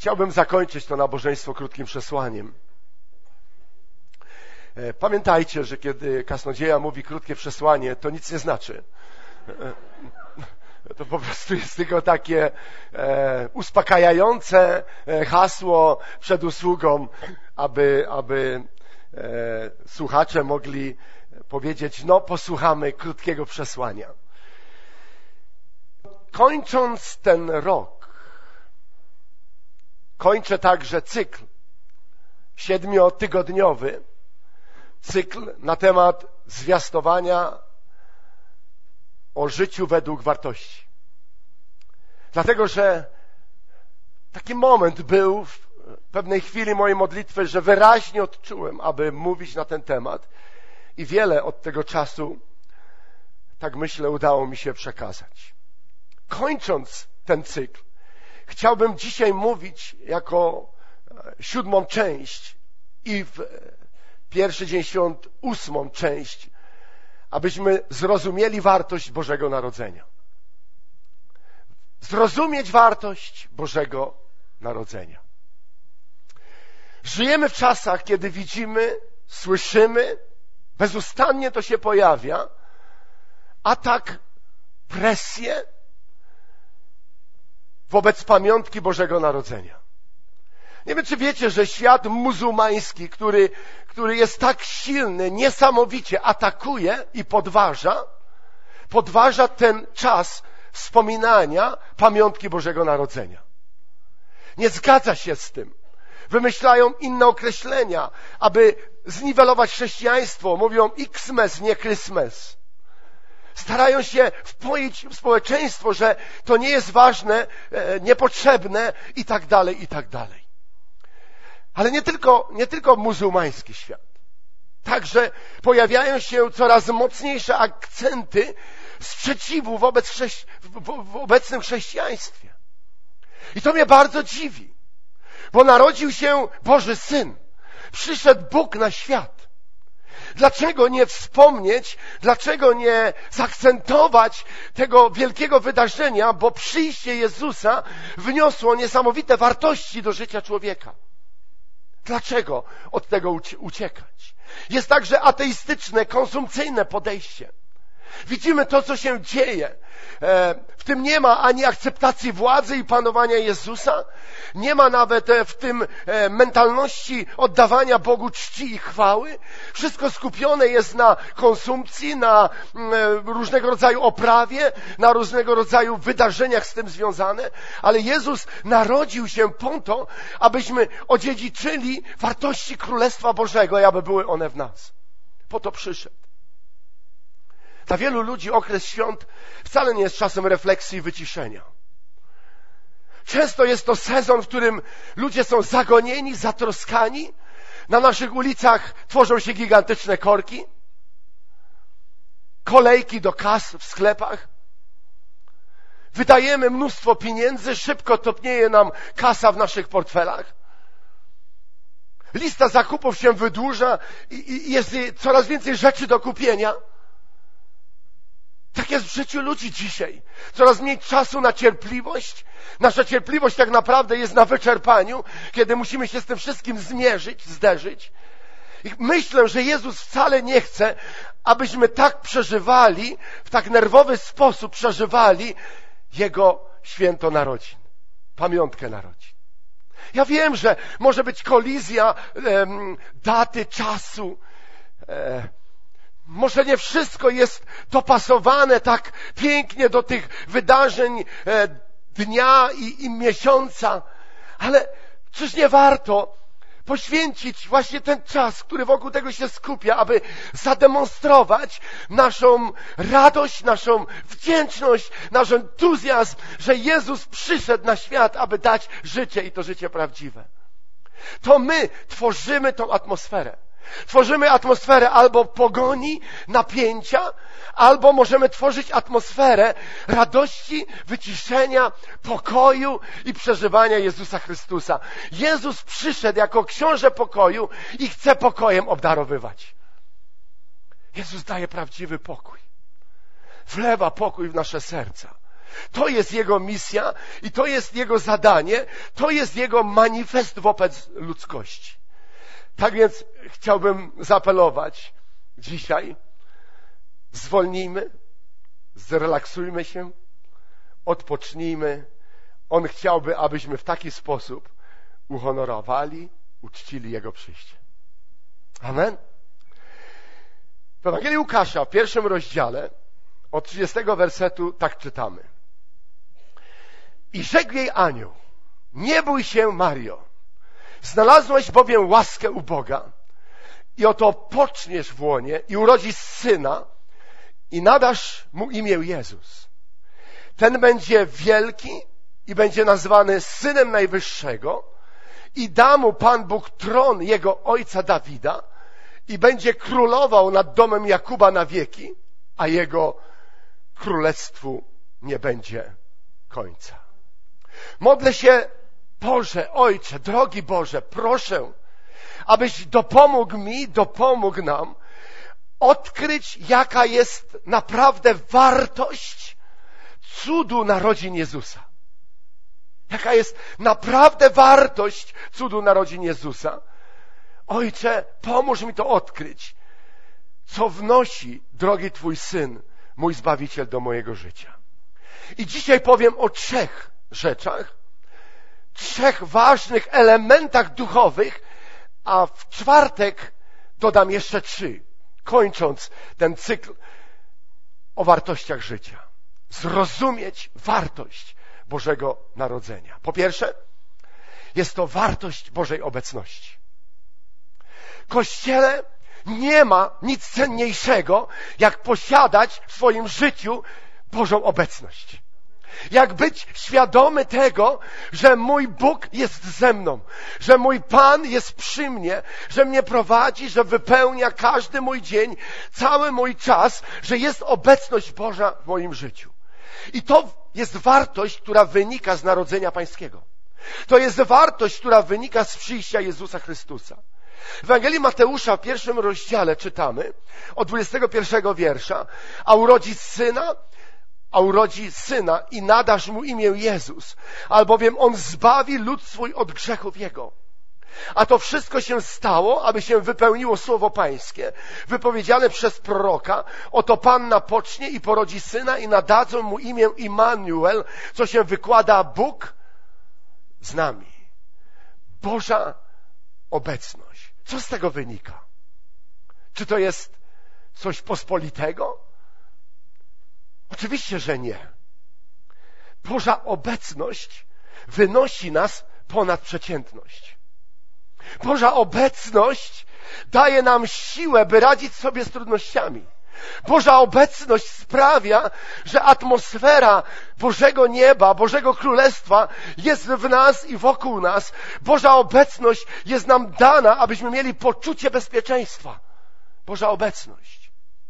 Chciałbym zakończyć to nabożeństwo krótkim przesłaniem. Pamiętajcie, że kiedy kaznodzieja mówi krótkie przesłanie, to nic nie znaczy. To po prostu jest tylko takie uspokajające hasło przed usługą, aby słuchacze mogli powiedzieć, no posłuchamy krótkiego przesłania. Kończąc ten rok, kończę także cykl 7-tygodniowy, cykl na temat zwiastowania o życiu według wartości. Dlatego, że taki moment był w pewnej chwili mojej modlitwy, że wyraźnie odczułem, aby mówić na ten temat i wiele od tego czasu, tak myślę, udało mi się przekazać. Kończąc ten cykl, chciałbym dzisiaj mówić jako 7. część i w pierwszy dzień świąt 8. część, abyśmy zrozumieli wartość Bożego Narodzenia. Zrozumieć wartość Bożego Narodzenia. Żyjemy w czasach, kiedy widzimy, słyszymy, bezustannie to się pojawia, atak, presję wobec pamiątki Bożego Narodzenia. Nie wiem, czy wiecie, że świat muzułmański, który jest tak silny, niesamowicie atakuje i podważa ten czas wspominania pamiątki Bożego Narodzenia. Nie zgadza się z tym. Wymyślają inne określenia, aby zniwelować chrześcijaństwo. Mówią Xmas, nie Christmas. Starają się wpoić w społeczeństwo, że to nie jest ważne, niepotrzebne i tak dalej, i tak dalej. Ale nie tylko muzułmański świat. Także pojawiają się coraz mocniejsze akcenty sprzeciwu w obecnym chrześcijaństwie. I to mnie bardzo dziwi, bo narodził się Boży Syn. Przyszedł Bóg na świat. Dlaczego nie wspomnieć, dlaczego nie zaakcentować tego wielkiego wydarzenia, bo przyjście Jezusa wniosło niesamowite wartości do życia człowieka. Dlaczego od tego uciekać? Jest także ateistyczne, konsumpcyjne podejście. Widzimy to, co się dzieje. W tym nie ma ani akceptacji władzy i panowania Jezusa. Nie ma nawet w tym mentalności oddawania Bogu czci i chwały. Wszystko skupione jest na konsumpcji, na różnego rodzaju oprawie, na różnego rodzaju wydarzeniach z tym związane. Ale Jezus narodził się po to, abyśmy odziedziczyli wartości Królestwa Bożego i aby były one w nas. Po to przyszedł. Dla wielu ludzi okres świąt wcale nie jest czasem refleksji i wyciszenia. Często jest to sezon, w którym ludzie są zagonieni, zatroskani. Na naszych ulicach tworzą się gigantyczne korki. Kolejki do kas w sklepach. Wydajemy mnóstwo pieniędzy, szybko topnieje nam kasa w naszych portfelach. Lista zakupów się wydłuża i jest coraz więcej rzeczy do kupienia. Tak jest w życiu ludzi dzisiaj. Coraz mniej czasu na cierpliwość. Nasza cierpliwość tak naprawdę jest na wyczerpaniu, kiedy musimy się z tym wszystkim zderzyć. I myślę, że Jezus wcale nie chce, abyśmy tak przeżywali, w tak nerwowy sposób przeżywali Jego święto narodzin, pamiątkę narodzin. Ja wiem, że może być kolizja daty, czasu. Może nie wszystko jest dopasowane tak pięknie do tych wydarzeń dnia i miesiąca, ale czyż nie warto poświęcić właśnie ten czas, który wokół tego się skupia, aby zademonstrować naszą radość, naszą wdzięczność, nasz entuzjazm, że Jezus przyszedł na świat, aby dać życie i to życie prawdziwe. To my tworzymy tą atmosferę. Tworzymy atmosferę albo pogoni, napięcia, albo możemy tworzyć atmosferę radości, wyciszenia, pokoju i przeżywania Jezusa Chrystusa. Jezus przyszedł jako książę pokoju i chce pokojem obdarowywać. Jezus daje prawdziwy pokój. Wlewa pokój w nasze serca. To jest Jego misja i to jest Jego zadanie, to jest Jego manifest wobec ludzkości. Tak więc chciałbym zaapelować dzisiaj, zwolnijmy, zrelaksujmy się, odpocznijmy. On chciałby, abyśmy w taki sposób uhonorowali, uczcili Jego przyjście. Amen. W Ewangelii Łukasza, w 1 rozdziale, od 30 wersetu tak czytamy. I rzekł jej anioł, nie bój się, Mario, znalazłaś bowiem łaskę u Boga i oto poczniesz w łonie i urodzisz syna i nadasz mu imię Jezus. Ten będzie wielki i będzie nazwany Synem Najwyższego i da mu Pan Bóg tron jego ojca Dawida i będzie królował nad domem Jakuba na wieki, a jego królestwu nie będzie końca. Modlę się, Boże, Ojcze, drogi Boże, proszę, abyś dopomógł nam odkryć, jaka jest naprawdę wartość cudu narodzin Jezusa. Jaka jest naprawdę wartość cudu narodzin Jezusa. Ojcze, pomóż mi to odkryć, co wnosi, drogi Twój Syn, mój Zbawiciel, do mojego życia. I dzisiaj powiem o 3 rzeczach, 3 ważnych elementach duchowych, a w czwartek dodam jeszcze 3, kończąc ten cykl o wartościach życia. Zrozumieć wartość Bożego Narodzenia. Po pierwsze, jest to wartość Bożej obecności. W Kościele nie ma nic cenniejszego, jak posiadać w swoim życiu Bożą obecność. Jak być świadomy tego, że mój Bóg jest ze mną, że mój Pan jest przy mnie, że mnie prowadzi, że wypełnia każdy mój dzień, cały mój czas, że jest obecność Boża w moim życiu. I to jest wartość, która wynika z Narodzenia Pańskiego. To jest wartość, która wynika z przyjścia Jezusa Chrystusa. W Ewangelii Mateusza w 1 rozdziale czytamy od 21 wiersza, a urodzi syna i nadasz mu imię Jezus, albowiem on zbawi lud swój od grzechów jego. A to wszystko się stało, aby się wypełniło słowo Pańskie, wypowiedziane przez proroka. Oto Panna pocznie i porodzi syna i nadadzą mu imię Immanuel, co się wykłada Bóg z nami. Boża obecność. Co z tego wynika? Czy to jest coś pospolitego? Oczywiście, że nie. Boża obecność wynosi nas ponad przeciętność. Boża obecność daje nam siłę, by radzić sobie z trudnościami. Boża obecność sprawia, że atmosfera Bożego nieba, Bożego Królestwa jest w nas i wokół nas. Boża obecność jest nam dana, abyśmy mieli poczucie bezpieczeństwa. Boża obecność.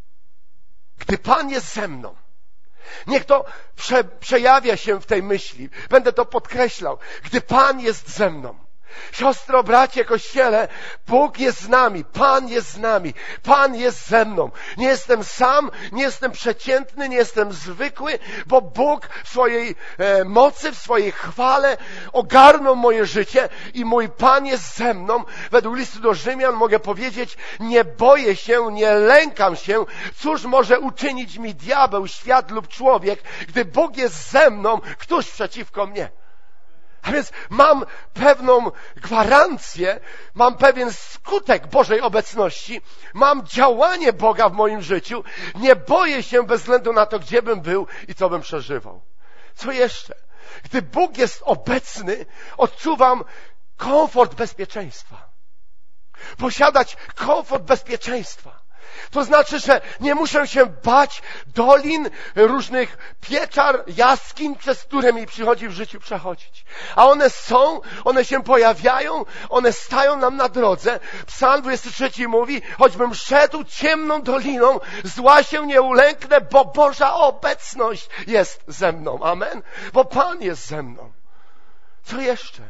Gdy Pan jest ze mną, niech to przejawia się w tej myśli. Będę to podkreślał. Gdy Pan jest ze mną. Siostro, bracie, Kościele, Bóg jest z nami, Pan jest z nami, Pan jest ze mną. Nie jestem sam, nie jestem przeciętny, nie jestem zwykły, bo Bóg w swojej mocy, w swojej chwale ogarnął moje życie i mój Pan jest ze mną. Według listu do Rzymian mogę powiedzieć, nie boję się, nie lękam się. Cóż może uczynić mi diabeł, świat lub człowiek, gdy Bóg jest ze mną, któż przeciwko mnie? A więc mam pewną gwarancję, mam pewien skutek Bożej obecności, mam działanie Boga w moim życiu. Nie boję się bez względu na to, gdzie bym był i co bym przeżywał. Co jeszcze? Gdy Bóg jest obecny, odczuwam komfort bezpieczeństwa. Posiadać komfort bezpieczeństwa. To znaczy, że nie muszę się bać dolin, różnych pieczar, jaskiń, przez które mi przychodzi w życiu przechodzić. A one są, one się pojawiają, one stają nam na drodze. Psalm 23 mówi, choćbym szedł ciemną doliną, zła się nie ulęknę, bo Boża obecność jest ze mną. Amen? Bo Pan jest ze mną. Co jeszcze?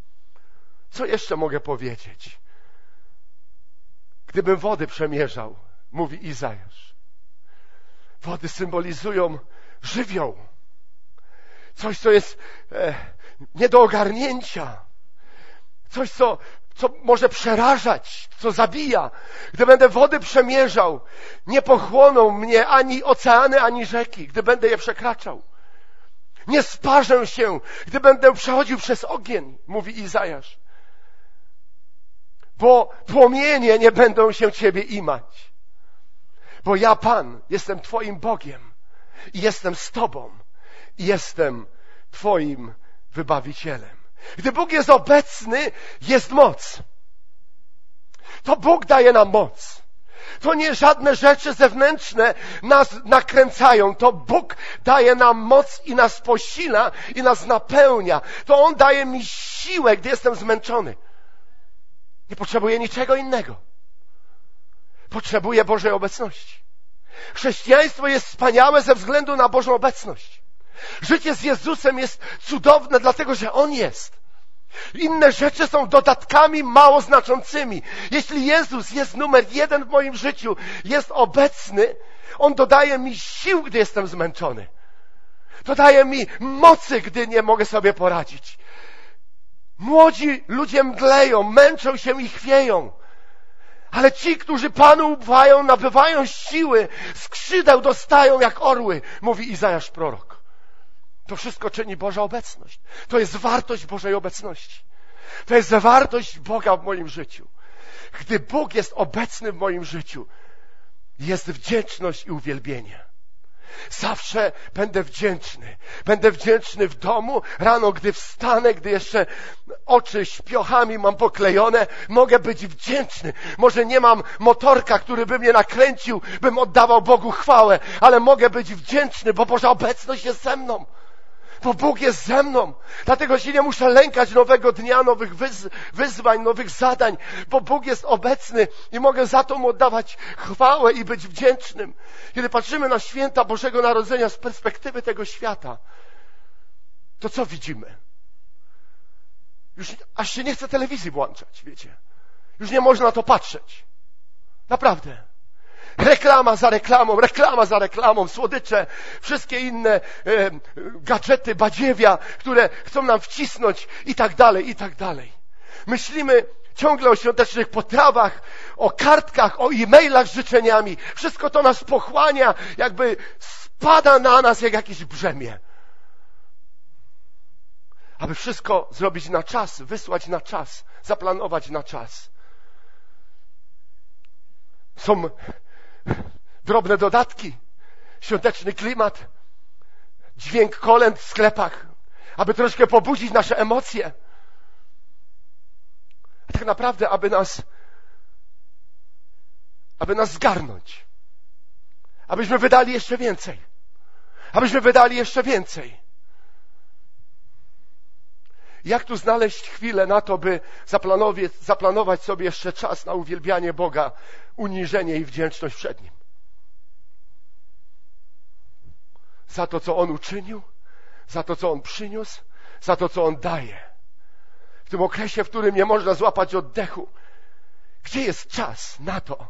Co jeszcze mogę powiedzieć? Gdybym wody przemierzał, mówi Izajasz. Wody symbolizują żywioł. coś, co jest nie do ogarnięcia, coś, co może przerażać, co zabija. Gdy będę wody przemierzał, nie pochłoną mnie ani oceany, ani rzeki, gdy będę je przekraczał. Nie sparzę się, gdy będę przechodził przez ogień, mówi Izajasz. Bo płomienie nie będą się Ciebie imać. Bo ja, Pan, jestem Twoim Bogiem i jestem z Tobą i jestem Twoim wybawicielem. Gdy Bóg jest obecny, jest moc. To Bóg daje nam moc. To nie żadne rzeczy zewnętrzne nas nakręcają. To Bóg daje nam moc i nas posila i nas napełnia. To On daje mi siłę, gdy jestem zmęczony. Nie potrzebuję niczego innego. Potrzebuję Bożej obecności. Chrześcijaństwo jest wspaniałe ze względu na Bożą obecność. Życie z Jezusem jest cudowne, dlatego że On jest. Inne rzeczy są dodatkami mało znaczącymi. Jeśli Jezus jest numer 1 w moim życiu, jest obecny, On dodaje mi sił, gdy jestem zmęczony. Dodaje mi mocy, gdy nie mogę sobie poradzić. Młodzi ludzie mdleją, męczą się i chwieją. Ale ci, którzy Panu ufają, nabywają siły, skrzydeł dostają jak orły, mówi Izajasz prorok. To wszystko czyni Boża obecność. To jest wartość Bożej obecności. To jest wartość Boga w moim życiu. Gdy Bóg jest obecny w moim życiu, jest wdzięczność i uwielbienie. Zawsze będę wdzięczny. Będę wdzięczny w domu. Rano, gdy wstanę, gdy jeszcze oczy śpiochami mam poklejone, mogę być wdzięczny. Może nie mam motorka, który by mnie nakręcił, bym oddawał Bogu chwałę, ale mogę być wdzięczny, bo Boża obecność jest ze mną. Bo Bóg jest ze mną. Dlatego się nie muszę lękać nowego dnia, nowych wyzwań, nowych zadań, bo Bóg jest obecny i mogę za to Mu oddawać chwałę i być wdzięcznym. Kiedy patrzymy na święta Bożego Narodzenia z perspektywy tego świata, to co widzimy? Już aż się nie chce telewizji włączać, wiecie. Już nie można na to patrzeć. Naprawdę. Reklama za reklamą, słodycze, wszystkie inne gadżety, badziewia, które chcą nam wcisnąć i tak dalej, i tak dalej. Myślimy ciągle o świątecznych potrawach, o kartkach, o e-mailach z życzeniami. Wszystko to nas pochłania, jakby spada na nas jak jakieś brzemię. Aby wszystko zrobić na czas, wysłać na czas, zaplanować na czas. Są drobne dodatki, świąteczny klimat, dźwięk kolęd w sklepach, aby troszkę pobudzić nasze emocje. A tak naprawdę, aby nas zgarnąć. Abyśmy wydali jeszcze więcej. Jak tu znaleźć chwilę na to, by zaplanować sobie jeszcze czas na uwielbianie Boga, uniżenie i wdzięczność przed Nim? Za to, co On uczynił, za to, co On przyniósł, za to, co On daje. W tym okresie, w którym nie można złapać oddechu, gdzie jest czas na to,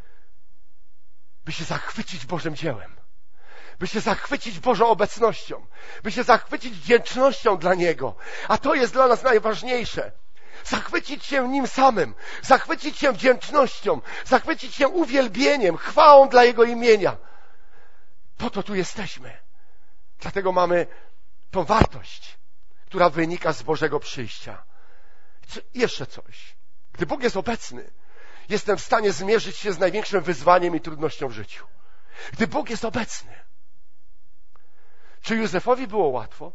by się zachwycić Bożym dziełem, by się zachwycić Bożą obecnością, by się zachwycić wdzięcznością dla Niego. A to jest dla nas najważniejsze. Zachwycić się Nim samym, zachwycić się wdzięcznością, zachwycić się uwielbieniem, chwałą dla Jego imienia. Po to tu jesteśmy. Dlatego mamy tą wartość, która wynika z Bożego przyjścia. Jeszcze coś. Gdy Bóg jest obecny, jestem w stanie zmierzyć się z największym wyzwaniem i trudnością w życiu. Gdy Bóg jest obecny. Czy Józefowi było łatwo?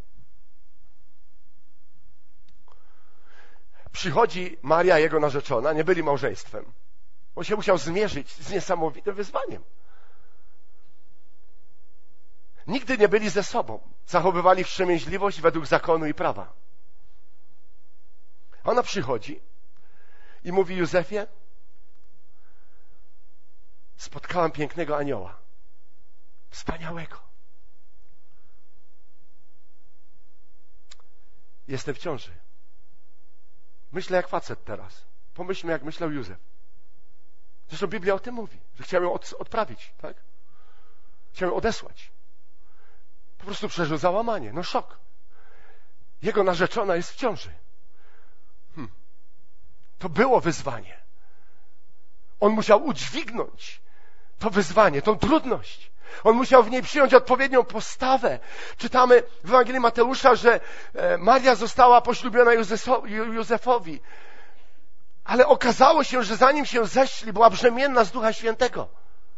Przychodzi Maria, jego narzeczona, nie byli małżeństwem. On się musiał zmierzyć z niesamowitym wyzwaniem. Nigdy nie byli ze sobą. Zachowywali wstrzemięźliwość według zakonu i prawa. Ona przychodzi i mówi: Józefie, spotkałam pięknego anioła. Wspaniałego. Jestem w ciąży. Myślę jak facet teraz. Pomyślmy, jak myślał Józef. Zresztą Biblia o tym mówi, że chciał ją odprawić, tak? Chciał ją odesłać. Po prostu przeżył załamanie. No szok. Jego narzeczona jest w ciąży. To było wyzwanie. On musiał udźwignąć to wyzwanie, tą trudność. On musiał w niej przyjąć odpowiednią postawę. Czytamy w Ewangelii Mateusza, że Maria została poślubiona Józefowi. Ale okazało się, że zanim się zeszli, była brzemienna z Ducha Świętego.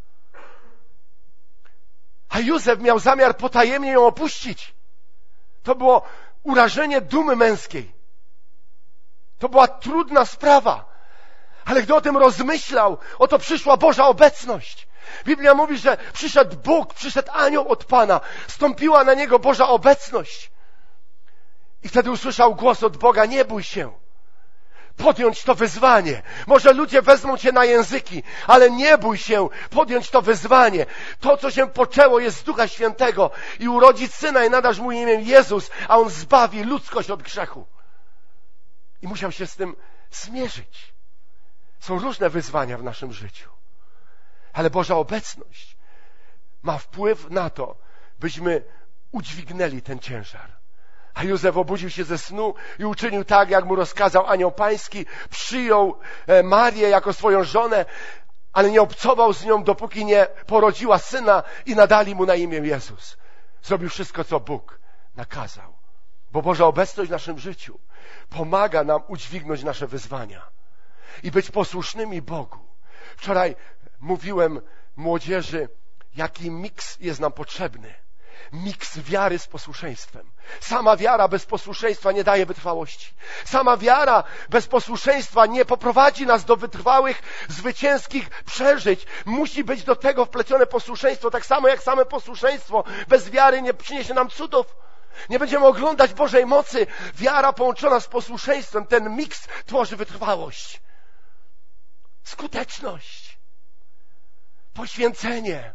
A Józef miał zamiar potajemnie ją opuścić. To było urażenie dumy męskiej. To była trudna sprawa. Ale gdy o tym rozmyślał, oto przyszła Boża obecność. Biblia mówi, że przyszedł Bóg, przyszedł anioł od Pana. Stąpiła na niego Boża obecność. I wtedy usłyszał głos od Boga: nie bój się podjąć to wyzwanie. Może ludzie wezmą cię na języki, ale nie bój się podjąć to wyzwanie. To, co się poczęło, jest z Ducha Świętego i urodzi syna i nadasz mu imię Jezus, a on zbawi ludzkość od grzechu. I musiał się z tym zmierzyć. Są różne wyzwania w naszym życiu, ale Boża obecność ma wpływ na to, byśmy udźwignęli ten ciężar. A Józef obudził się ze snu i uczynił tak, jak mu rozkazał anioł pański. Przyjął Marię jako swoją żonę, ale nie obcował z nią, dopóki nie porodziła syna i nadali mu na imię Jezus. Zrobił wszystko, co Bóg nakazał. Bo Boża obecność w naszym życiu pomaga nam udźwignąć nasze wyzwania i być posłusznymi Bogu. Wczoraj mówiłem młodzieży, jaki miks jest nam potrzebny. Miks wiary z posłuszeństwem. Sama wiara bez posłuszeństwa nie daje wytrwałości. Sama wiara bez posłuszeństwa nie poprowadzi nas do wytrwałych, zwycięskich przeżyć. Musi być do tego wplecione posłuszeństwo, tak samo jak same posłuszeństwo bez wiary nie przyniesie nam cudów. Nie będziemy oglądać Bożej mocy. Wiara połączona z posłuszeństwem, ten miks tworzy wytrwałość, skuteczność, poświęcenie.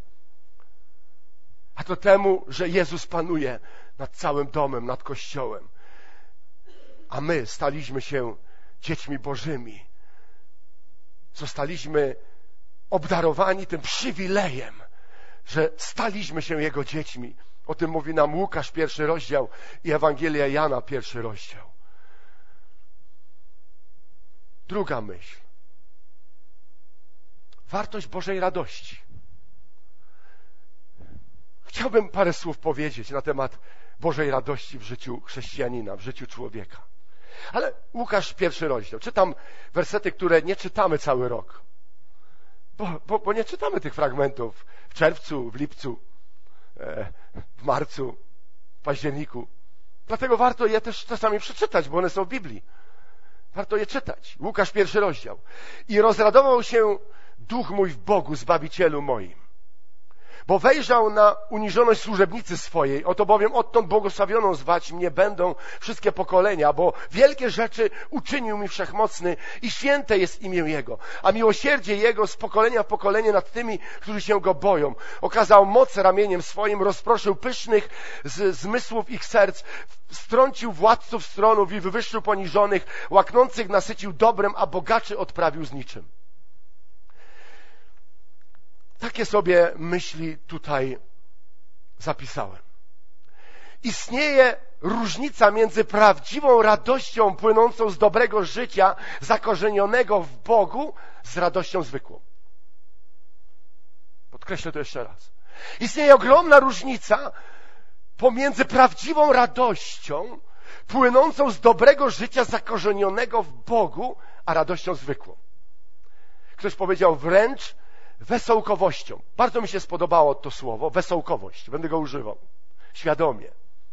A to temu, że Jezus panuje nad całym domem, nad Kościołem. A my staliśmy się dziećmi Bożymi. Zostaliśmy obdarowani tym przywilejem, że staliśmy się Jego dziećmi. O tym mówi nam Łukasz 1 rozdział i Ewangelia Jana 1 rozdział. Druga myśl. Wartość Bożej radości. Chciałbym parę słów powiedzieć na temat Bożej radości w życiu chrześcijanina, w życiu człowieka. Ale Łukasz 1 rozdział. Czytam wersety, które nie czytamy cały rok. Bo nie czytamy tych fragmentów w czerwcu, w lipcu, w marcu, w październiku. Dlatego warto je też czasami przeczytać, bo one są w Biblii. Warto je czytać. Łukasz 1 rozdział. I rozradował się duch mój w Bogu, Zbawicielu moim, bo wejrzał na uniżoność służebnicy swojej. Oto bowiem odtąd błogosławioną zwać mnie będą wszystkie pokolenia, bo wielkie rzeczy uczynił mi Wszechmocny i święte jest imię Jego. A miłosierdzie Jego z pokolenia w pokolenie nad tymi, którzy się Go boją. Okazał moc ramieniem swoim, rozproszył pysznych z zmysłów ich serc, strącił władców stronów i wywyższył poniżonych, łaknących nasycił dobrem, a bogaczy odprawił z niczym. Takie sobie myśli tutaj zapisałem. Istnieje różnica między prawdziwą radością płynącą z dobrego życia, zakorzenionego w Bogu, z radością zwykłą. Podkreślę to jeszcze raz. Istnieje ogromna różnica pomiędzy prawdziwą radością płynącą z dobrego życia, zakorzenionego w Bogu, a radością zwykłą. Ktoś powiedział wręcz wesołkowością. Bardzo mi się spodobało to słowo, wesołkowość. Będę go używał. Świadomie.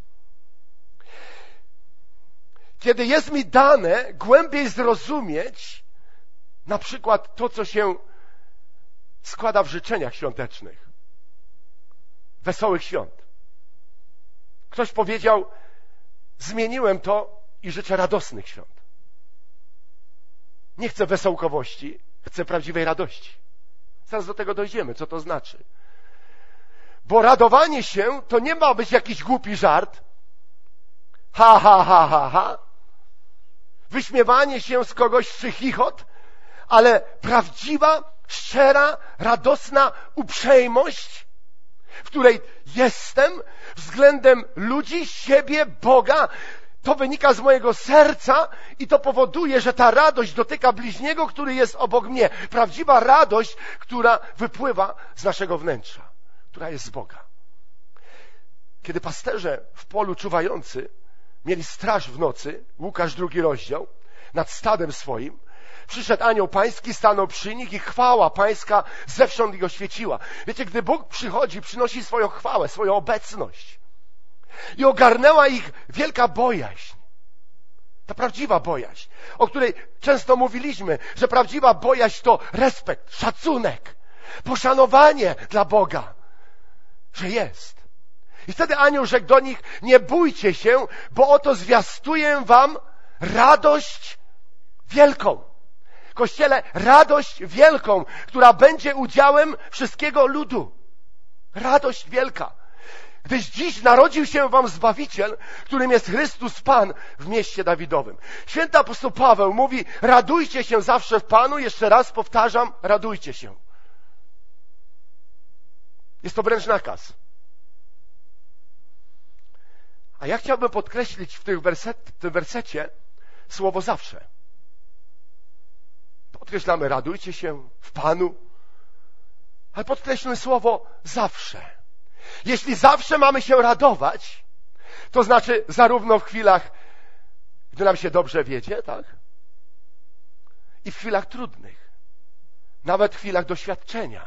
Kiedy jest mi dane głębiej zrozumieć na przykład to, co się składa w życzeniach świątecznych. Wesołych świąt. Ktoś powiedział, zmieniłem to i życzę radosnych świąt. Nie chcę wesołkowości, chcę prawdziwej radości. Zaraz do tego dojdziemy, co to znaczy. Bo radowanie się to nie ma być jakiś głupi żart. Ha, ha, ha, ha, ha. Wyśmiewanie się z kogoś czy chichot, ale prawdziwa, szczera, radosna uprzejmość, w której jestem względem ludzi, siebie, Boga, to wynika z mojego serca i to powoduje, że ta radość dotyka bliźniego, który jest obok mnie. Prawdziwa radość, która wypływa z naszego wnętrza, która jest z Boga. Kiedy pasterze w polu czuwający mieli straż w nocy, Łukasz 2 rozdział, nad stadem swoim, przyszedł anioł pański, stanął przy nich i chwała pańska zewsząd ich oświeciła. Wiecie, gdy Bóg przychodzi, przynosi swoją chwałę, swoją obecność i ogarnęła ich wielka bojaźń. Ta prawdziwa bojaźń, o której często mówiliśmy, że prawdziwa bojaźń to respekt, szacunek, poszanowanie dla Boga, że jest. I wtedy anioł rzekł do nich: nie bójcie się, bo oto zwiastuję wam radość wielką. Kościele, radość wielką, która będzie udziałem wszystkiego ludu. Radość wielka. Gdyż dziś narodził się wam Zbawiciel, którym jest Chrystus Pan w mieście Dawidowym. Święty apostoł Paweł mówi: radujcie się zawsze w Panu. Jeszcze raz powtarzam, radujcie się. Jest to wręcz nakaz. A ja chciałbym podkreślić w tym wersecie słowo zawsze. Podkreślamy: radujcie się w Panu, ale podkreślmy słowo zawsze. Jeśli zawsze mamy się radować, to znaczy zarówno w chwilach, gdy nam się dobrze wiedzie, tak? I w chwilach trudnych, nawet w chwilach doświadczenia.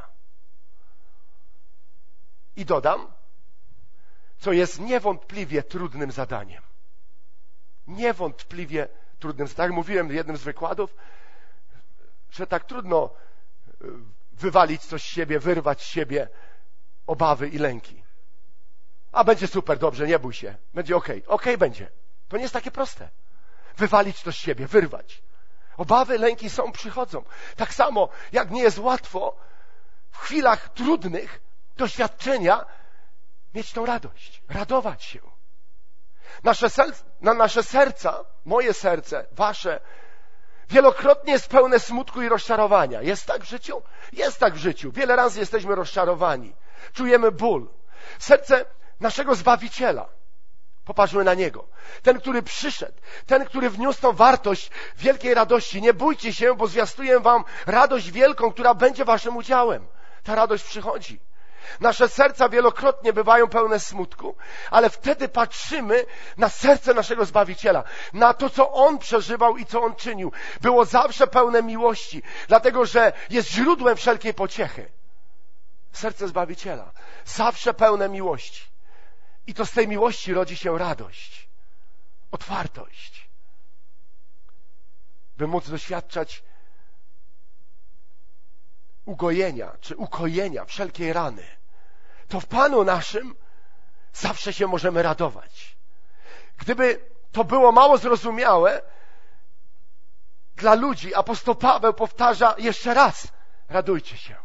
I dodam, co jest niewątpliwie trudnym zadaniem. Niewątpliwie trudnym zadaniem. Tak mówiłem w jednym z wykładów, że tak trudno wywalić coś z siebie, wyrwać z siebie obawy i lęki. A będzie super, dobrze, nie bój się. Będzie okej. Okej będzie. To nie jest takie proste. Wywalić to z siebie, wyrwać. Obawy, lęki przychodzą. Tak samo, jak nie jest łatwo w chwilach trudnych doświadczenia mieć tą radość, radować się. Nasze serca, moje serce, wasze, wielokrotnie jest pełne smutku i rozczarowania. Jest tak w życiu? Jest tak w życiu. Wiele razy jesteśmy rozczarowani. Czujemy ból. Serce naszego Zbawiciela. Popatrzmy na Niego. Ten, który przyszedł. Ten, który wniósł tą wartość wielkiej radości. Nie bójcie się, bo zwiastuję wam radość wielką, która będzie waszym udziałem. Ta radość przychodzi. Nasze serca wielokrotnie bywają pełne smutku, ale wtedy patrzymy na serce naszego Zbawiciela, na to, co On przeżywał i co On czynił. Było zawsze pełne miłości, dlatego że jest źródłem wszelkiej pociechy. Serce Zbawiciela, zawsze pełne miłości. I to z tej miłości rodzi się radość, otwartość, by móc doświadczać ugojenia czy ukojenia wszelkiej rany. To w Panu naszym zawsze się możemy radować. Gdyby to było mało zrozumiałe dla ludzi, apostoł Paweł powtarza jeszcze raz: radujcie się.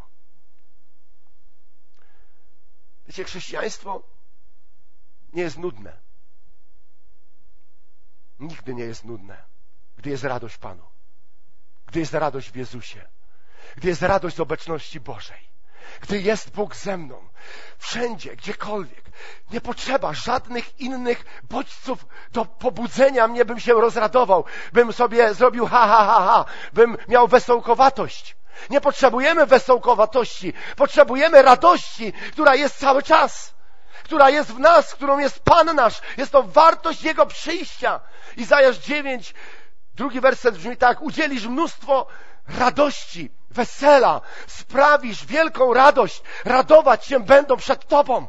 Wiecie, chrześcijaństwo nie jest nudne. Nigdy nie jest nudne, gdy jest radość w Panu, gdy jest radość w Jezusie, gdy jest radość z obecności Bożej, gdy jest Bóg ze mną, wszędzie, gdziekolwiek. Nie potrzeba żadnych innych bodźców do pobudzenia mnie, bym się rozradował, bym sobie zrobił ha, bym miał wesołkowatość. Nie potrzebujemy wesołkowatości, potrzebujemy radości, która jest cały czas, która jest w nas, którą jest Pan nasz. Jest to wartość Jego przyjścia. Izajasz 9, 2 werset brzmi tak: udzielisz mnóstwo radości, wesela, sprawisz wielką radość, radować się będą przed Tobą.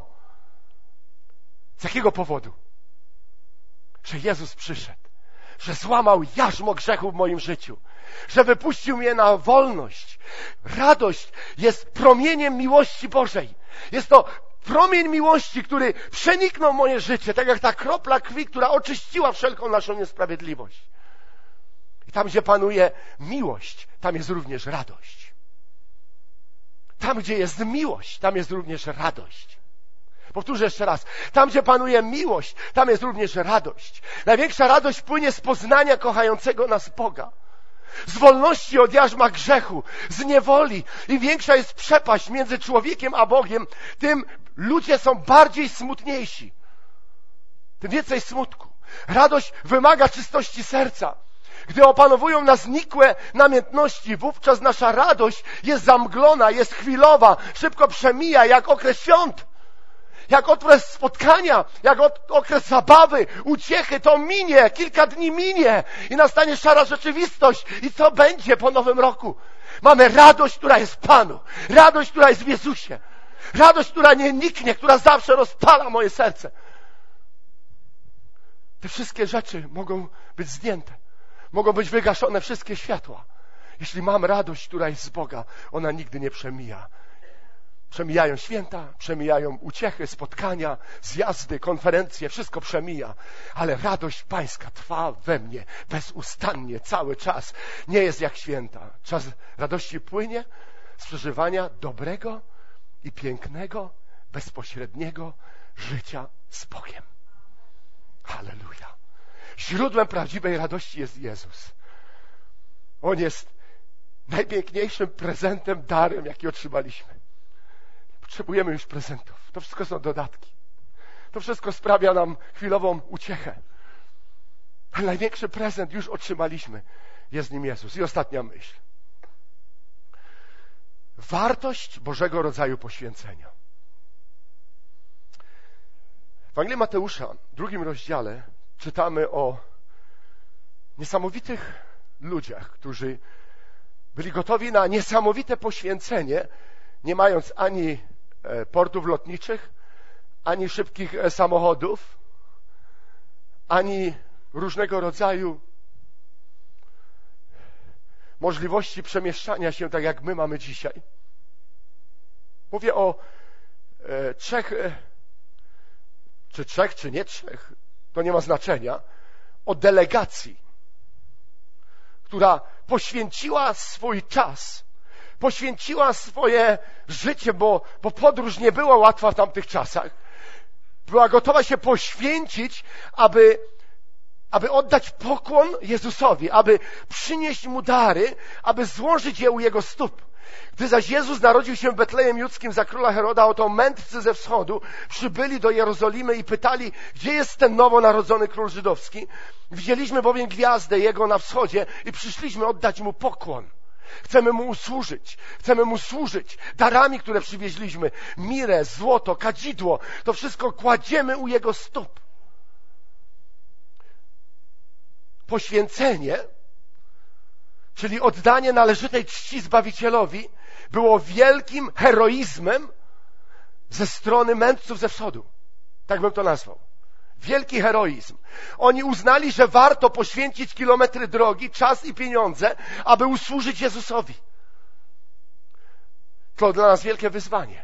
Z jakiego powodu? Że Jezus przyszedł, że złamał jarzmo grzechu w moim życiu, że wypuścił mnie na wolność. Radość jest promieniem miłości Bożej. Jest to promień miłości, który przeniknął moje życie, tak jak ta kropla krwi, która oczyściła wszelką naszą niesprawiedliwość. I tam, gdzie panuje miłość, tam jest również radość. Tam, gdzie jest miłość, tam jest również radość. Powtórzę jeszcze raz. Tam, gdzie panuje miłość, tam jest również radość. Największa radość płynie z poznania kochającego nas Boga. Z wolności od jarzma grzechu, z niewoli. Im większa jest przepaść między człowiekiem a Bogiem, tym ludzie są bardziej smutniejsi. Tym więcej smutku. Radość wymaga czystości serca. Gdy opanowują nas nikłe namiętności, wówczas nasza radość jest zamglona, jest chwilowa, szybko przemija, jak okres świąt, jak okres spotkania, jak okres zabawy, uciechy. To minie, kilka dni minie i nastanie szara rzeczywistość. I co będzie po Nowym Roku? Mamy radość, która jest w Panu, radość, która jest w Jezusie, radość, która nie niknie, która zawsze rozpala moje serce. Te wszystkie rzeczy mogą być zdjęte. Mogą być wygaszone wszystkie światła. Jeśli mam radość, która jest z Boga, ona nigdy nie przemija. Przemijają święta, przemijają uciechy, spotkania, zjazdy, konferencje, wszystko przemija. Ale radość Pańska trwa we mnie bezustannie, cały czas. Nie jest jak święta. Czas radości płynie z przeżywania dobrego i pięknego, bezpośredniego życia z Bogiem. Halleluja. Źródłem prawdziwej radości jest Jezus. On jest najpiękniejszym prezentem, darem, jaki otrzymaliśmy. Potrzebujemy już prezentów. To wszystko są dodatki. To wszystko sprawia nam chwilową uciechę. Ale największy prezent już otrzymaliśmy. Jest nim Jezus. I ostatnia myśl. Wartość Bożego rodzaju poświęcenia. W Ewangelii Mateusza, w 2 rozdziale, czytamy o niesamowitych ludziach, którzy byli gotowi na niesamowite poświęcenie, nie mając ani portów lotniczych, ani szybkich samochodów, ani różnego rodzaju możliwości przemieszczania się tak, jak my mamy dzisiaj. Mówię o trzech, czy nie trzech, to nie ma znaczenia, o delegacji, która poświęciła swój czas, poświęciła swoje życie, bo podróż nie była łatwa w tamtych czasach. Była gotowa się poświęcić, aby oddać pokłon Jezusowi, aby przynieść Mu dary, aby złożyć je u Jego stóp. Gdy zaś Jezus narodził się w Betlejem Judzkim za króla Heroda, oto mędrcy ze wschodu przybyli do Jerozolimy i pytali, gdzie jest ten nowonarodzony król żydowski. Widzieliśmy bowiem gwiazdę Jego na wschodzie i przyszliśmy oddać Mu pokłon. Chcemy Mu służyć darami, które przywieźliśmy. Mirę, złoto, kadzidło. To wszystko kładziemy u Jego stóp. Poświęcenie, czyli oddanie należytej czci Zbawicielowi, było wielkim heroizmem ze strony mędrców ze wschodu. Tak bym to nazwał. Wielki heroizm. Oni uznali, że warto poświęcić kilometry drogi, czas i pieniądze, aby usłużyć Jezusowi. To dla nas wielkie wyzwanie.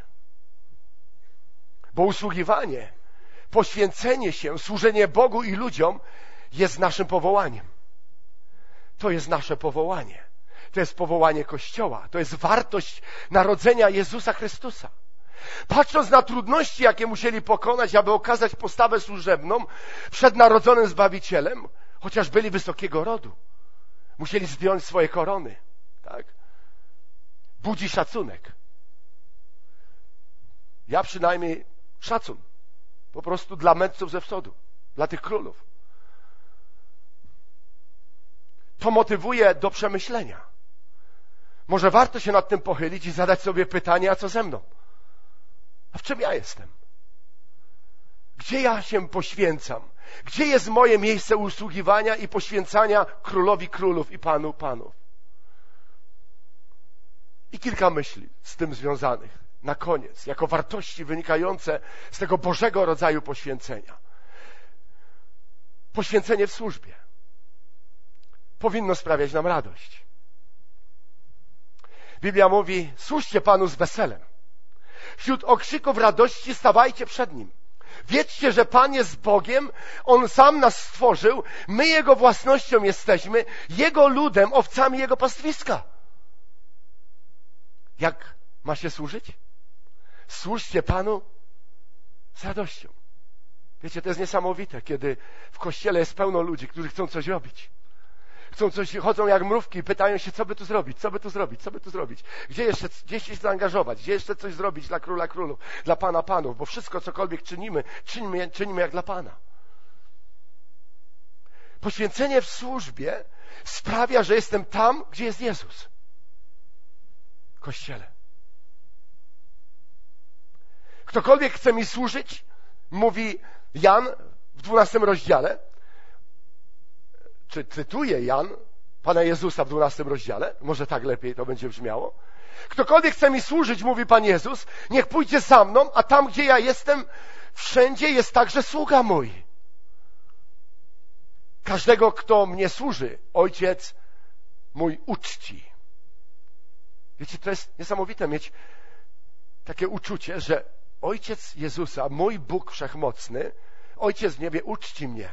Bo usługiwanie, poświęcenie się, służenie Bogu i ludziom jest naszym powołaniem. To jest nasze powołanie. To jest powołanie Kościoła. To jest wartość narodzenia Jezusa Chrystusa. Patrząc na trudności, jakie musieli pokonać, aby okazać postawę służebną przed narodzonym Zbawicielem, chociaż byli wysokiego rodu, musieli zdjąć swoje korony. Tak? Budzi szacunek. Ja przynajmniej szacun. Po prostu dla mędrców ze wschodu, dla tych królów. To motywuje do przemyślenia. Może warto się nad tym pochylić i zadać sobie pytanie, a co ze mną? A w czym ja jestem? Gdzie ja się poświęcam? Gdzie jest moje miejsce usługiwania i poświęcania Królowi Królów i Panu Panów? I kilka myśli z tym związanych. Na koniec, jako wartości wynikające z tego Bożego rodzaju poświęcenia. Poświęcenie w służbie powinno sprawiać nam radość. Biblia mówi, służcie Panu z weselem. Wśród okrzyków radości stawajcie przed Nim. Wiedzcie, że Pan jest Bogiem, On sam nas stworzył, my Jego własnością jesteśmy, Jego ludem, owcami Jego pastwiska. Jak ma się służyć? Służcie Panu z radością. Wiecie, to jest niesamowite, kiedy w kościele jest pełno ludzi, którzy chcą coś robić. Chodzą jak mrówki i pytają się, co by tu zrobić, co by tu zrobić, co by tu zrobić. Gdzie się zaangażować, gdzie jeszcze coś zrobić dla Króla Królów, dla Pana Panów, bo wszystko, cokolwiek czynimy jak dla Pana. Poświęcenie w służbie sprawia, że jestem tam, gdzie jest Jezus. W Kościele. Ktokolwiek chce mi służyć, mówi Jan w 12 rozdziale, czy cytuje Jan Pana Jezusa w 12 rozdziale, może tak lepiej to będzie brzmiało. Ktokolwiek chce mi służyć, mówi Pan Jezus, niech pójdzie za mną, a tam, gdzie ja jestem, wszędzie jest także sługa mój. Każdego, kto mnie służy, Ojciec mój uczci. Wiecie, to jest niesamowite mieć takie uczucie, że Ojciec Jezusa, mój Bóg Wszechmocny, Ojciec w niebie uczci mnie.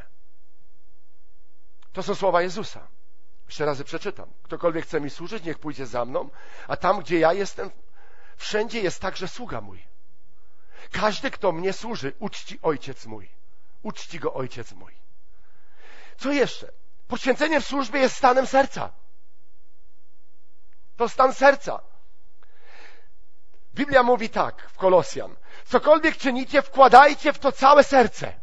To są słowa Jezusa. Jeszcze razy przeczytam. Ktokolwiek chce mi służyć, niech pójdzie za mną, a tam, gdzie ja jestem, wszędzie jest także sługa mój. Każdy, kto mnie służy, uczci Ojciec mój. Uczci go Ojciec mój. Co jeszcze? Poświęcenie w służbie jest stanem serca. To stan serca. Biblia mówi tak w Kolosjan. Cokolwiek czynicie, wkładajcie w to całe serce.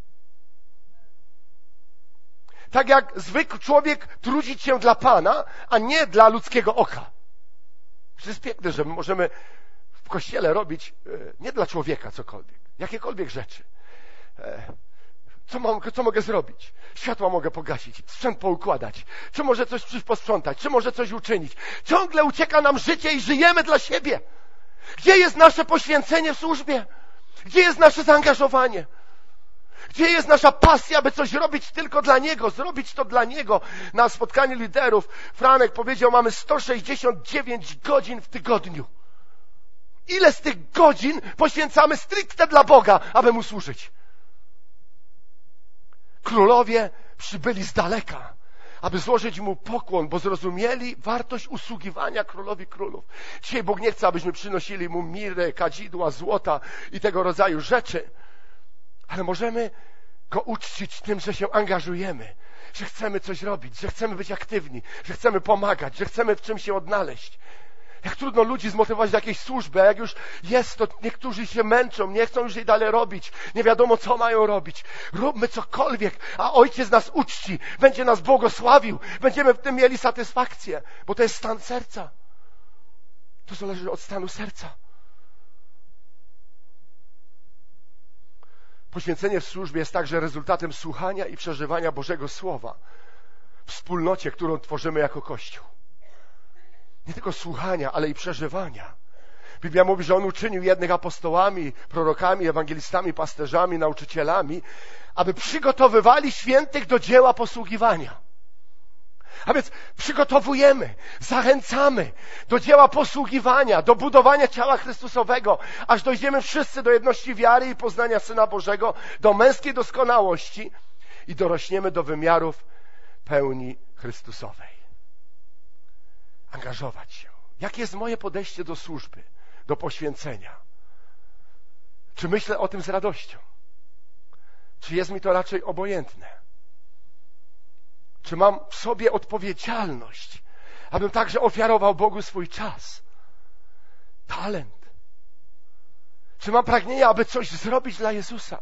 Tak jak zwykły człowiek trudzić się dla Pana, a nie dla ludzkiego oka. To jest piękne, że my możemy w Kościele robić nie dla człowieka cokolwiek, jakiekolwiek rzeczy. Co mogę zrobić? Światła mogę pogasić, sprzęt poukładać, czy może coś posprzątać, czy może coś uczynić. Ciągle ucieka nam życie i żyjemy dla siebie. Gdzie jest nasze poświęcenie w służbie? Gdzie jest nasze zaangażowanie? Gdzie jest nasza pasja, by coś robić tylko dla Niego, zrobić to dla Niego? Na spotkaniu liderów Franek powiedział, mamy 169 godzin w tygodniu. Ile z tych godzin poświęcamy stricte dla Boga, aby Mu służyć? Królowie przybyli z daleka, aby złożyć Mu pokłon, bo zrozumieli wartość usługiwania Królowi Królów. Dzisiaj Bóg nie chce, abyśmy przynosili Mu mirę, kadzidła, złota i tego rodzaju rzeczy, ale możemy Go uczcić tym, że się angażujemy, że chcemy coś robić, że chcemy być aktywni, że chcemy pomagać, że chcemy w czymś się odnaleźć. Jak trudno ludzi zmotywować do jakiejś służby, a jak już jest, to niektórzy się męczą, nie chcą już jej dalej robić, nie wiadomo, co mają robić. Róbmy cokolwiek, a Ojciec nas uczci, będzie nas błogosławił, będziemy w tym mieli satysfakcję, bo to jest stan serca. To zależy od stanu serca. Poświęcenie w służbie jest także rezultatem słuchania i przeżywania Bożego Słowa w wspólnocie, którą tworzymy jako Kościół. Nie tylko słuchania, ale i przeżywania. Biblia mówi, że On uczynił jednych apostołami, prorokami, ewangelistami, pasterzami, nauczycielami, aby przygotowywali świętych do dzieła posługiwania. A więc przygotowujemy, zachęcamy do dzieła posługiwania, do budowania ciała Chrystusowego, aż dojdziemy wszyscy do jedności wiary i poznania Syna Bożego, do męskiej doskonałości i dorośniemy do wymiarów pełni Chrystusowej. Angażować się. Jakie jest moje podejście do służby, do poświęcenia? Czy myślę o tym z radością? Czy jest mi to raczej obojętne? Czy mam w sobie odpowiedzialność, abym także ofiarował Bogu swój czas, talent? Czy mam pragnienie, aby coś zrobić dla Jezusa?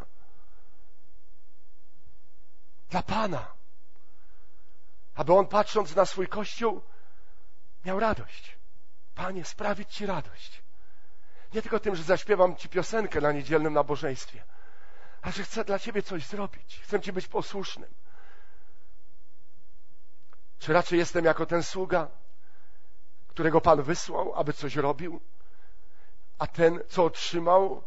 Dla Pana. Aby On, patrząc na swój Kościół, miał radość. Panie, sprawić Ci radość. Nie tylko tym, że zaśpiewam Ci piosenkę na niedzielnym nabożeństwie, ale że chcę dla Ciebie coś zrobić. Chcę Ci być posłusznym. Czy raczej jestem jako ten sługa, którego Pan wysłał, aby coś robił, a ten, co otrzymał,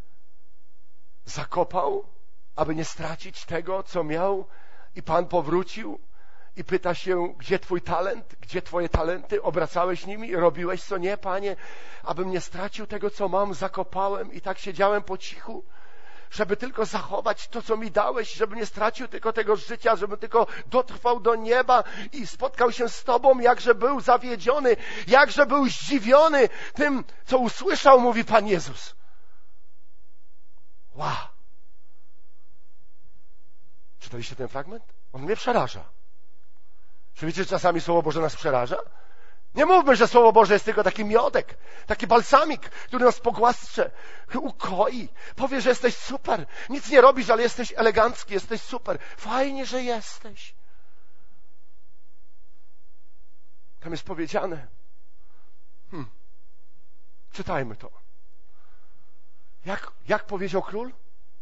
zakopał, aby nie stracić tego, co miał, i Pan powrócił i pyta się, gdzie Twój talent, gdzie Twoje talenty, obracałeś nimi, robiłeś co? Nie, Panie, abym nie stracił tego, co mam, zakopałem i tak siedziałem po cichu, żeby tylko zachować to, co mi dałeś, żeby nie stracił tylko tego życia, żeby tylko dotrwał do nieba i spotkał się z Tobą, jakże był zawiedziony, jakże był zdziwiony tym, co usłyszał, mówi Pan Jezus. Wow! Czytaliście ten fragment? On mnie przeraża. Czy wiecie, że czasami Słowo Boże nas przeraża? Nie mówmy, że Słowo Boże jest tylko taki miodek, taki balsamik, który nas pogłaszcze, ukoi, powie, że jesteś super, nic nie robisz, ale jesteś elegancki, jesteś super. Fajnie, że jesteś. Tam jest powiedziane. Czytajmy to. Jak powiedział król?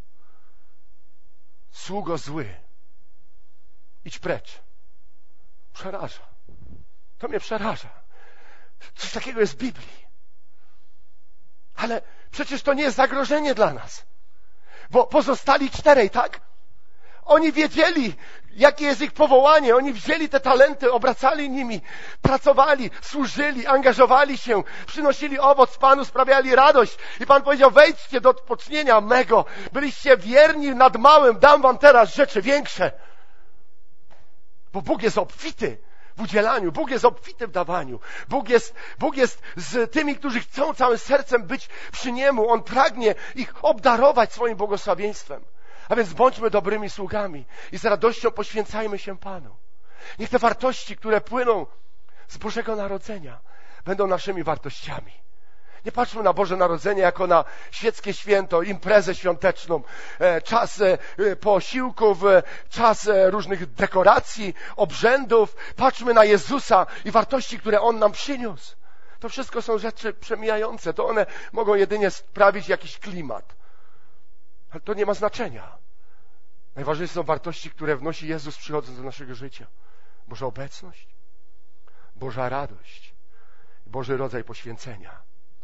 Sługo zły, idź precz. Przeraża. To mnie przeraża. Coś takiego jest w Biblii. Ale przecież to nie jest zagrożenie dla nas. Bo pozostali 4, tak? Oni wiedzieli, jakie jest ich powołanie. Oni wzięli te talenty, obracali nimi, pracowali, służyli, angażowali się, przynosili owoc Panu, sprawiali radość. I Pan powiedział, wejdźcie do odpocznienia mego. Byliście wierni nad małym, dam wam teraz rzeczy większe. Bo Bóg jest obfity w udzielaniu. Bóg jest obfity w dawaniu. Bóg jest z tymi, którzy chcą całym sercem być przy Niemu. On pragnie ich obdarować swoim błogosławieństwem. A więc bądźmy dobrymi sługami i z radością poświęcajmy się Panu. Niech te wartości, które płyną z Bożego Narodzenia, będą naszymi wartościami. Nie patrzmy na Boże Narodzenie jako na świeckie święto, imprezę świąteczną, czas posiłków, czas różnych dekoracji, obrzędów. Patrzmy na Jezusa i wartości, które On nam przyniósł. To wszystko są rzeczy przemijające. To one mogą jedynie sprawić jakiś klimat. Ale to nie ma znaczenia. Najważniejsze są wartości, które wnosi Jezus przychodząc do naszego życia. Boża obecność, Boża radość, Boży rodzaj poświęcenia.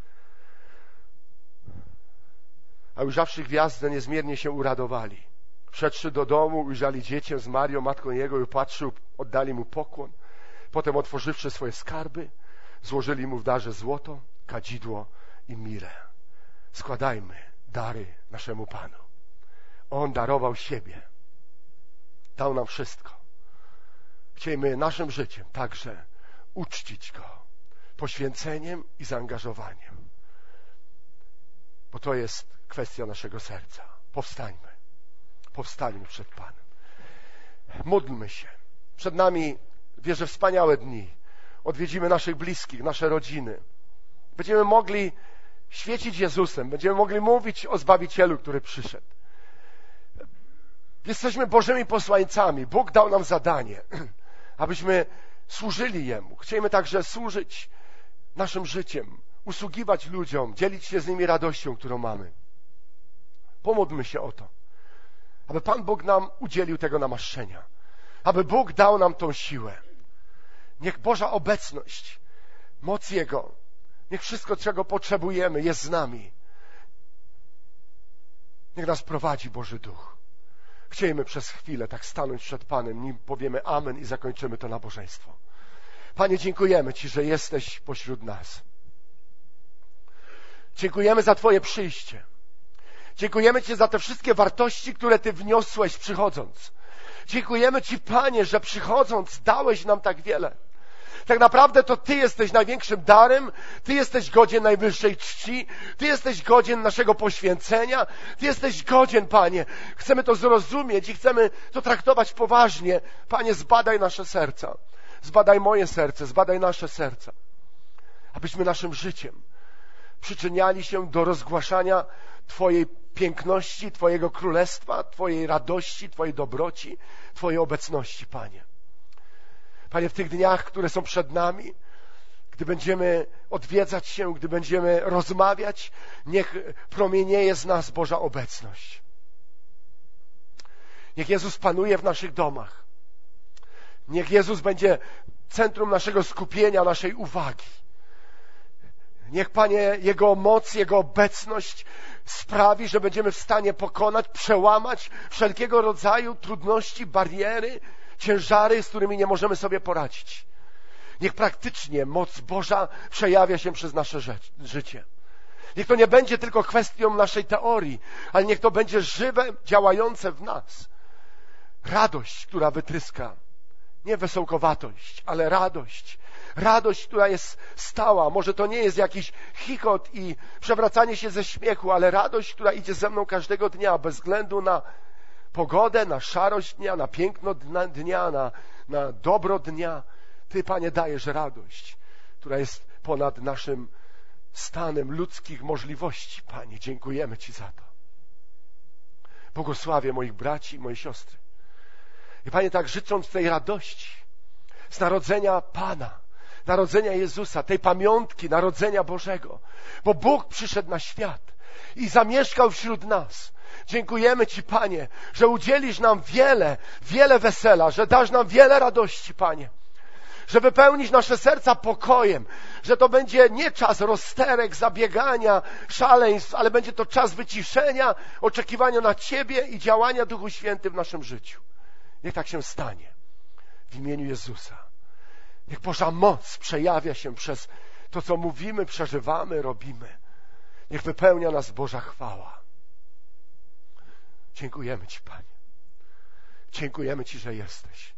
A ujrzawszy gwiazdę, niezmiernie się uradowali. Wszedłszy do domu, ujrzeli dziecię z Marią, matką jego, i upatrzył, oddali mu pokłon. Potem otworzywszy swoje skarby, złożyli mu w darze złoto, kadzidło i mirę. Składajmy dary naszemu Panu. On darował siebie. Dał nam wszystko. Chciejmy naszym życiem także uczcić Go poświęceniem i zaangażowaniem. Bo to jest kwestia naszego serca. Powstańmy. Powstańmy przed Panem. Módlmy się. Przed nami, wierzę, wspaniałe dni. Odwiedzimy naszych bliskich, nasze rodziny. Będziemy mogli świecić Jezusem. Będziemy mogli mówić o Zbawicielu, który przyszedł. Jesteśmy Bożymi posłańcami. Bóg dał nam zadanie, abyśmy służyli Jemu. Chcemy także służyć naszym życiem, usługiwać ludziom, dzielić się z nimi radością, którą mamy. Pomódlmy się o to, aby Pan Bóg nam udzielił tego namaszczenia, aby Bóg dał nam tą siłę. Niech Boża obecność, moc Jego, niech wszystko, czego potrzebujemy, jest z nami. Niech nas prowadzi Boży Duch. Chciejmy przez chwilę tak stanąć przed Panem, nim powiemy amen i zakończymy to nabożeństwo. Panie, dziękujemy Ci, że jesteś pośród nas. Dziękujemy za Twoje przyjście. Dziękujemy Ci za te wszystkie wartości, które Ty wniosłeś przychodząc. Dziękujemy Ci, Panie, że przychodząc dałeś nam tak wiele. Tak naprawdę to Ty jesteś największym darem, Ty jesteś godzien najwyższej czci, Ty jesteś godzien naszego poświęcenia, Ty jesteś godzien, Panie. Chcemy to zrozumieć i chcemy to traktować poważnie. Panie, zbadaj nasze serca, zbadaj moje serce, zbadaj nasze serca, abyśmy naszym życiem przyczyniali się do rozgłaszania Twojej piękności, Twojego królestwa, Twojej radości, Twojej dobroci, Twojej obecności, Panie. Panie, w tych dniach, które są przed nami, gdy będziemy odwiedzać się, gdy będziemy rozmawiać, niech promienieje z nas Boża obecność. Niech Jezus panuje w naszych domach. Niech Jezus będzie centrum naszego skupienia, naszej uwagi. Niech, Panie, Jego moc, Jego obecność sprawi, że będziemy w stanie pokonać, przełamać wszelkiego rodzaju trudności, bariery, ciężary, z którymi nie możemy sobie poradzić. Niech praktycznie moc Boża przejawia się przez nasze życie. Niech to nie będzie tylko kwestią naszej teorii, ale niech to będzie żywe, działające w nas. Radość, która wytryska. Nie wesołkowatość, ale radość. Radość, która jest stała. Może to nie jest jakiś chichot i przewracanie się ze śmiechu, ale radość, która idzie ze mną każdego dnia, bez względu na pogodę, na szarość dnia, na piękno dnia, na dobro dnia. Ty, Panie, dajesz radość, która jest ponad naszym stanem ludzkich możliwości. Panie, dziękujemy Ci za to. Błogosławię moich braci i moje siostry. I Panie, tak życząc tej radości z narodzenia Pana, narodzenia Jezusa, tej pamiątki narodzenia Bożego, bo Bóg przyszedł na świat i zamieszkał wśród nas. Dziękujemy Ci, Panie, że udzielisz nam wiele wesela, że dasz nam wiele radości, Panie, że wypełnisz nasze serca pokojem, że to będzie nie czas rozterek, zabiegania, szaleństw, ale będzie to czas wyciszenia, oczekiwania na Ciebie i działania Duchu Święty w naszym życiu. Niech tak się stanie. W imieniu Jezusa. Niech Boża moc przejawia się przez to, co mówimy, przeżywamy, robimy. Niech wypełnia nas Boża chwała. Dziękujemy Ci, Panie. Dziękujemy Ci, że jesteś.